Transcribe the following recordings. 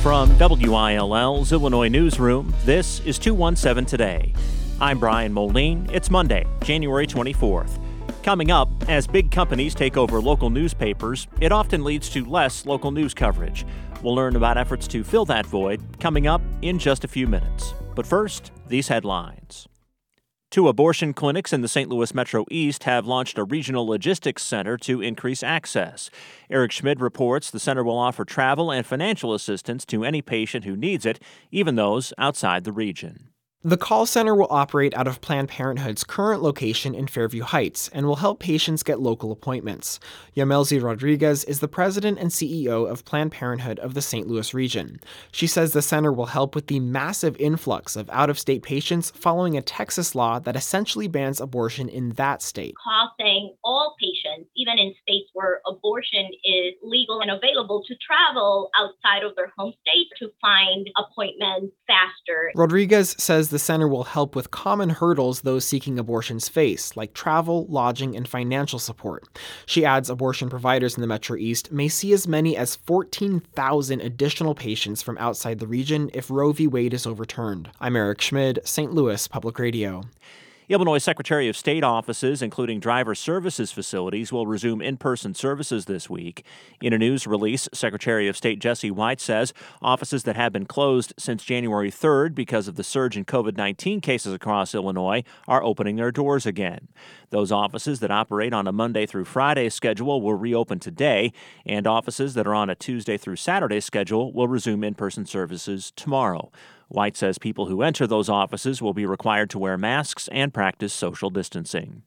From WILL's Illinois Newsroom, this is 217 Today. I'm Brian Moline. It's Monday, January 24th. Coming up, as big companies take over local newspapers, it often leads to less local news coverage. We'll learn about efforts to fill that void coming up in just a few minutes. But first, these headlines. 2 abortion clinics in the St. Louis Metro East have launched a regional logistics center to increase access. Eric Schmid reports the center will offer travel and financial assistance to any patient who needs it, even those outside the region. The call center will operate out of Planned Parenthood's current location in Fairview Heights and will help patients get local appointments. Yamelzi Rodriguez is the president and CEO of Planned Parenthood of the St. Louis region. She says the center will help with the massive influx of out-of-state patients following a Texas law that essentially bans abortion in that state. Causing all patients, even in states where abortion is legal and available, to travel outside of their home state to find appointments faster. Rodriguez says the center will help with common hurdles those seeking abortions face, like travel, lodging, and financial support. She adds abortion providers in the Metro East may see as many as 14,000 additional patients from outside the region if Roe v. Wade is overturned. I'm Eric Schmid, St. Louis Public Radio. Illinois Secretary of State offices, including driver services facilities, will resume in-person services this week. In a news release, Secretary of State Jesse White says offices that have been closed since January 3rd because of the surge in COVID-19 cases across Illinois are opening their doors again. Those offices that operate on a Monday through Friday schedule will reopen today, and offices that are on a Tuesday through Saturday schedule will resume in-person services tomorrow. White says people who enter those offices will be required to wear masks and practice social distancing.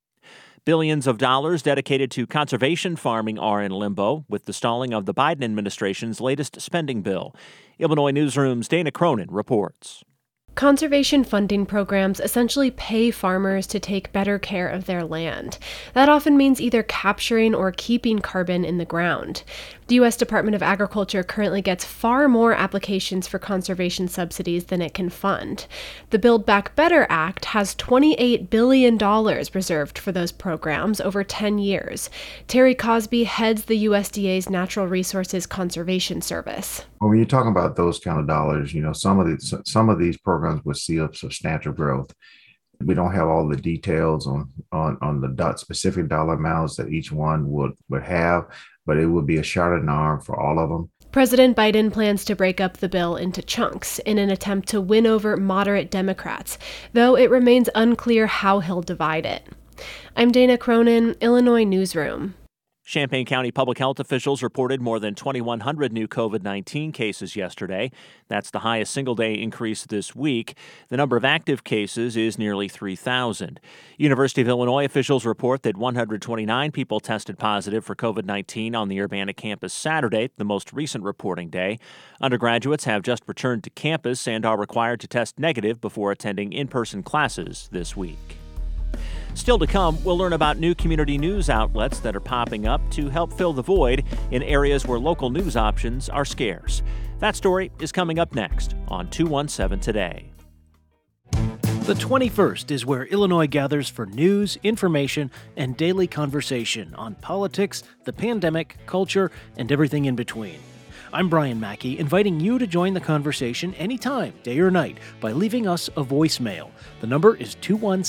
Billions of dollars dedicated to conservation farming are in limbo with the stalling of the Biden administration's latest spending bill. Illinois Newsroom's Dana Cronin reports. Conservation funding programs essentially pay farmers to take better care of their land. That often means either capturing or keeping carbon in the ground. The U.S. Department of Agriculture currently gets far more applications for conservation subsidies than it can fund. The Build Back Better Act has $28 billion reserved for those programs over 10 years. Terry Cosby heads the USDA's Natural Resources Conservation Service. Well, when you're talking about those kind of dollars, some of these programs would see up substantial growth. We don't have all the details on the specific dollar amounts that each one would have, but it would be a shot in the arm for all of them. President Biden plans to break up the bill into chunks in an attempt to win over moderate Democrats, though it remains unclear how he'll divide it. I'm Dana Cronin, Illinois Newsroom. Champaign County public health officials reported more than 2,100 new COVID-19 cases yesterday. That's the highest single-day increase this week. The number of active cases is nearly 3,000. University of Illinois officials report that 129 people tested positive for COVID-19 on the Urbana campus Saturday, the most recent reporting day. Undergraduates have just returned to campus and are required to test negative before attending in-person classes this week. Still to come, we'll learn about new community news outlets that are popping up to help fill the void in areas where local news options are scarce. That story is coming up next on 217 Today. The 21st is where Illinois gathers for news, information, and daily conversation on politics, the pandemic, culture, and everything in between. I'm Brian Mackey, inviting you to join the conversation anytime, day or night, by leaving us a voicemail. The number is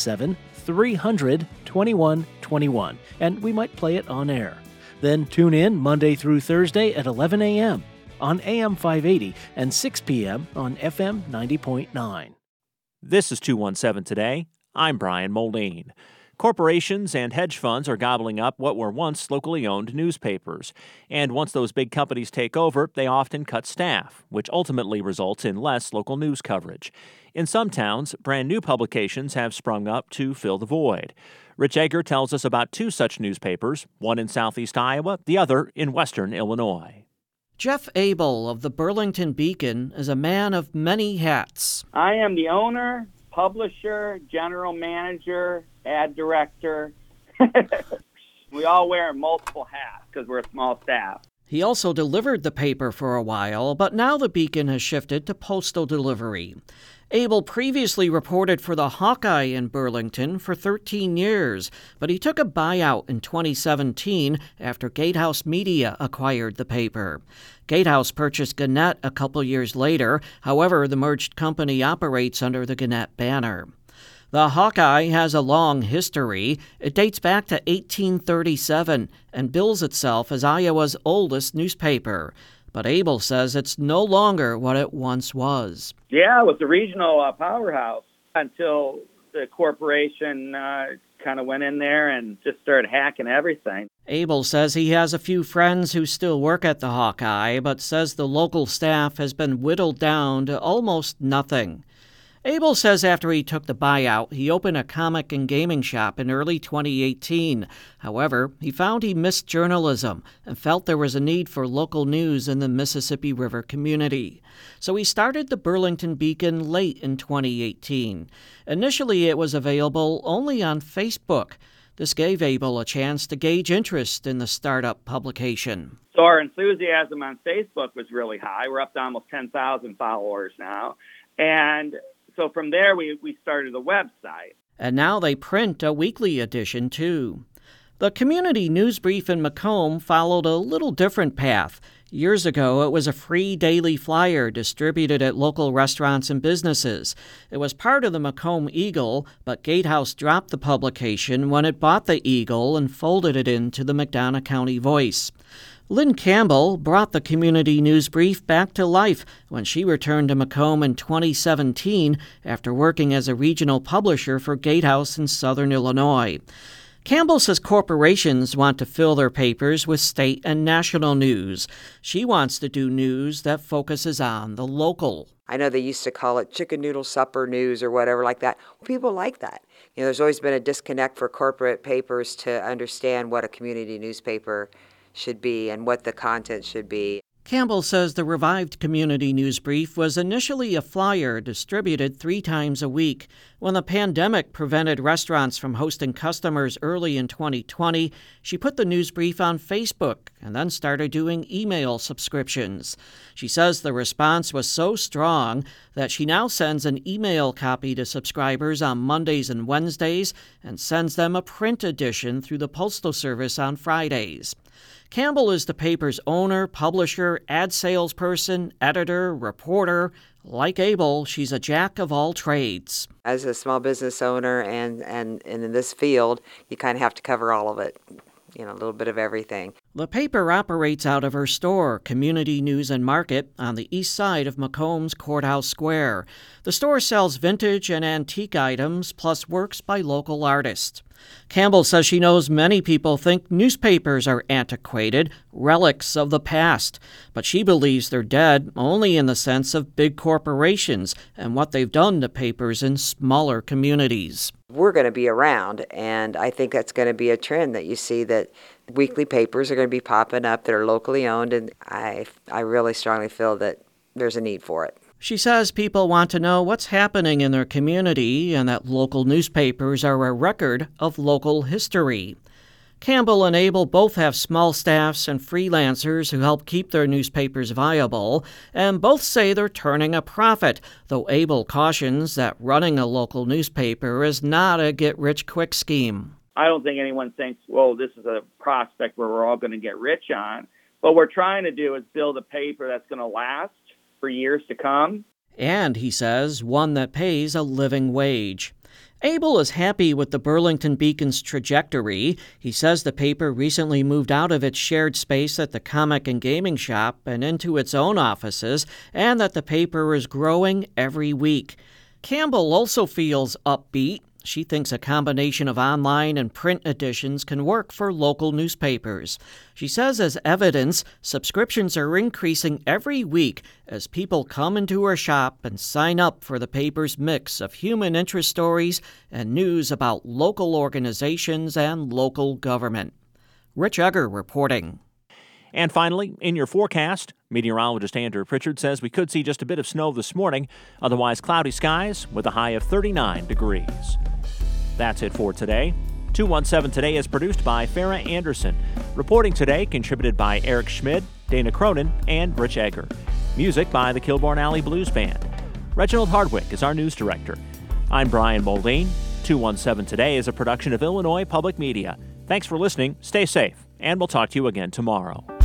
217-300-2121, and we might play it on air. Then tune in Monday through Thursday at 11 a.m. on AM 580 and 6 p.m. on FM 90.9. This is 217 Today. I'm Brian Moline. Corporations and hedge funds are gobbling up what were once locally owned newspapers. And once those big companies take over, they often cut staff, which ultimately results in less local news coverage. In some towns, brand new publications have sprung up to fill the void. Rich Egger tells us about 2 such newspapers, one in southeast Iowa, the other in western Illinois. Jeff Abel of the Burlington Beacon is a man of many hats. I am the owner, publisher, general manager, ad director. We all wear multiple hats because we're a small staff. He also delivered the paper for a while, but now the Beacon has shifted to postal delivery. Abel previously reported for the Hawkeye in Burlington for 13 years, but he took a buyout in 2017 after Gatehouse Media acquired the paper. Gatehouse purchased Gannett a couple years later. However, the merged company operates under the Gannett banner. The Hawkeye has a long history. It dates back to 1837 and bills itself as Iowa's oldest newspaper. But Abel says it's no longer what it once was. Yeah, it was a regional powerhouse until the corporation kind of went in there and just started hacking everything. Abel says he has a few friends who still work at the Hawkeye, but says the local staff has been whittled down to almost nothing. Abel says after he took the buyout, he opened a comic and gaming shop in early 2018. However, he found he missed journalism and felt there was a need for local news in the Mississippi River community. So he started the Burlington Beacon late in 2018. Initially, it was available only on Facebook. This gave Abel a chance to gauge interest in the startup publication. So our enthusiasm on Facebook was really high. We're up to almost 10,000 followers now. And so from there, we started the website. And now they print a weekly edition, too. The community news brief in Macomb followed a little different path. Years ago, it was a free daily flyer distributed at local restaurants and businesses. It was part of the Macomb Eagle, but Gatehouse dropped the publication when it bought the Eagle and folded it into the McDonough County Voice. Lynn Campbell brought the community news brief back to life when she returned to Macomb in 2017 after working as a regional publisher for Gatehouse in southern Illinois. Campbell says corporations want to fill their papers with state and national news. She wants to do news that focuses on the local. I know they used to call it chicken noodle supper news or whatever like that. People like that. You know, there's always been a disconnect for corporate papers to understand what a community newspaper should be and what the content should be. Campbell says the revived community news brief was initially a flyer distributed 3 times a week. When the pandemic prevented restaurants from hosting customers early in 2020, she put the news brief on Facebook and then started doing email subscriptions. She says the response was so strong that she now sends an email copy to subscribers on Mondays and Wednesdays and sends them a print edition through the Postal Service on Fridays. Campbell is the paper's owner, publisher, ad salesperson, editor, reporter. Like Abel, she's a jack of all trades. As a small business owner and in this field, you kind of have to cover all of it, you know, a little bit of everything. The paper operates out of her store, Community News and Market, on the east side of Macomb's Courthouse Square. The store sells vintage and antique items, plus works by local artists. Campbell says she knows many people think newspapers are antiquated, relics of the past, but she believes they're dead only in the sense of big corporations and what they've done to papers in smaller communities. We're going to be around, and I think that's going to be a trend that you see, that weekly papers are going to be popping up that are locally owned, and I really strongly feel that there's a need for it. She says people want to know what's happening in their community and that local newspapers are a record of local history. Campbell and Abel both have small staffs and freelancers who help keep their newspapers viable, and both say they're turning a profit, though Abel cautions that running a local newspaper is not a get-rich-quick scheme. I don't think anyone thinks, well, this is a prospect where we're all going to get rich on. What we're trying to do is build a paper that's going to last for years to come. And, he says, one that pays a living wage. Abel is happy with the Burlington Beacon's trajectory. He says the paper recently moved out of its shared space at the comic and gaming shop and into its own offices, and that the paper is growing every week. Campbell also feels upbeat. She thinks a combination of online and print editions can work for local newspapers. She says as evidence, subscriptions are increasing every week as people come into her shop and sign up for the paper's mix of human interest stories and news about local organizations and local government. Rich Egger reporting. And finally, in your forecast, meteorologist Andrew Pritchard says we could see just a bit of snow this morning, otherwise cloudy skies with a high of 39 degrees. That's it for today. 217 Today is produced by Farah Anderson. Reporting today contributed by Eric Schmid, Dana Cronin, and Rich Egger. Music by the Kilbourne Alley Blues Band. Reginald Hardwick is our news director. I'm Brian Moldine. 217 Today is a production of Illinois Public Media. Thanks for listening, stay safe, and we'll talk to you again tomorrow.